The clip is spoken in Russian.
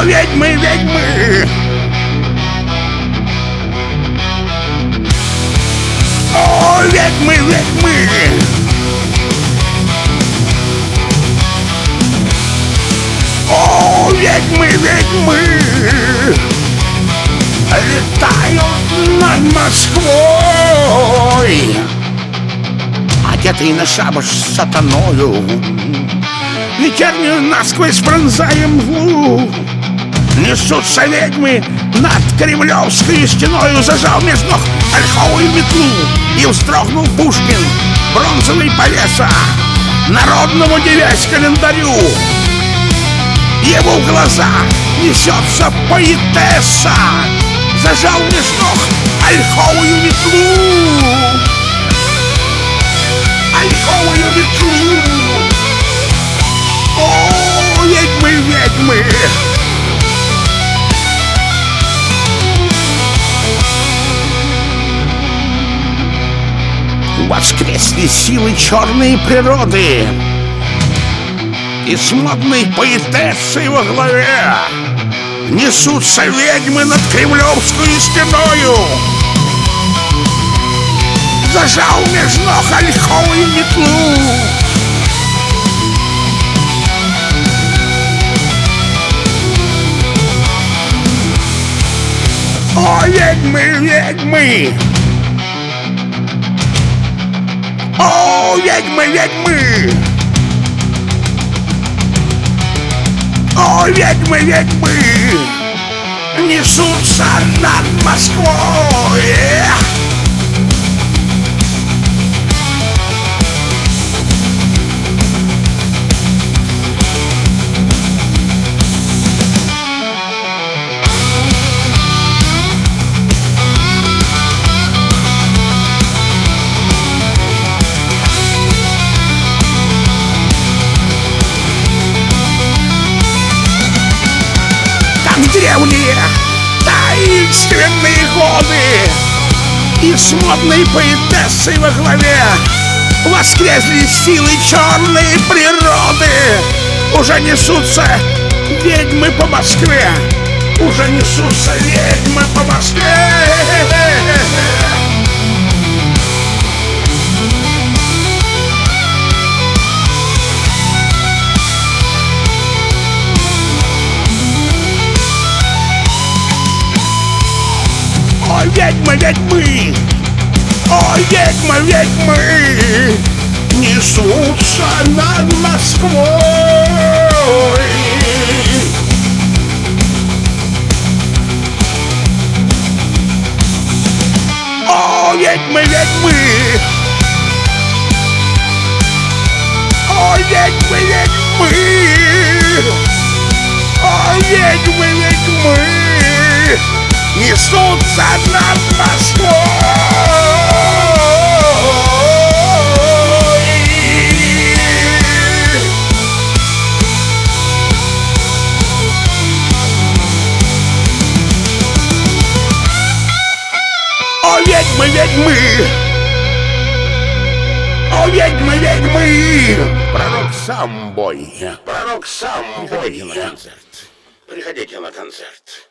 О, ведьмы, ведьмы! О, ведьмы, ведьмы! О, ведьмы, ведьмы! Летают над Москвой, одетый на шабаш с сатаною, вечернюю насквозь пронзая мглу. Несутся ведьмы над Кремлевской стеною, зажал меж ног ольховую метлу, и вздрогнул Пушкин, бронзовый повеса, народному девясь календарю. Ему в глаза несется поэтесса, зажал меж ног ольховую метлу, ольховую метлу. О, ведьмы, ведьмы! Воскресли силы черной природы, и с модной поэтессой во главе несутся ведьмы над Кремлевскую стеною, зажал меж ног ольховую метлу. О, ведьмы, ведьмы! О, ведьмы, ведьмы! О, ведьмы, ведьмы! Несутся над Москвой. Древние таинственные годы, и с модной поэтессой во главе воскресли силы черной природы. Уже несутся ведьмы по Москве, уже несутся ведьмы по Москве. О, ведьмы, ведьмы! О, ведьмы, ведьмы! Несутся над Москвой. О, ведьмы, ведьмы! О, ведьмы, ведьмы! О, ведьмы, ведьмы! Несутся над Москвой. О, ведьмы, ведьмы! О, ведьмы, ведьмы! Пророк Самбой. Пророк Самбой. Приходите на концерт. Приходите на концерт.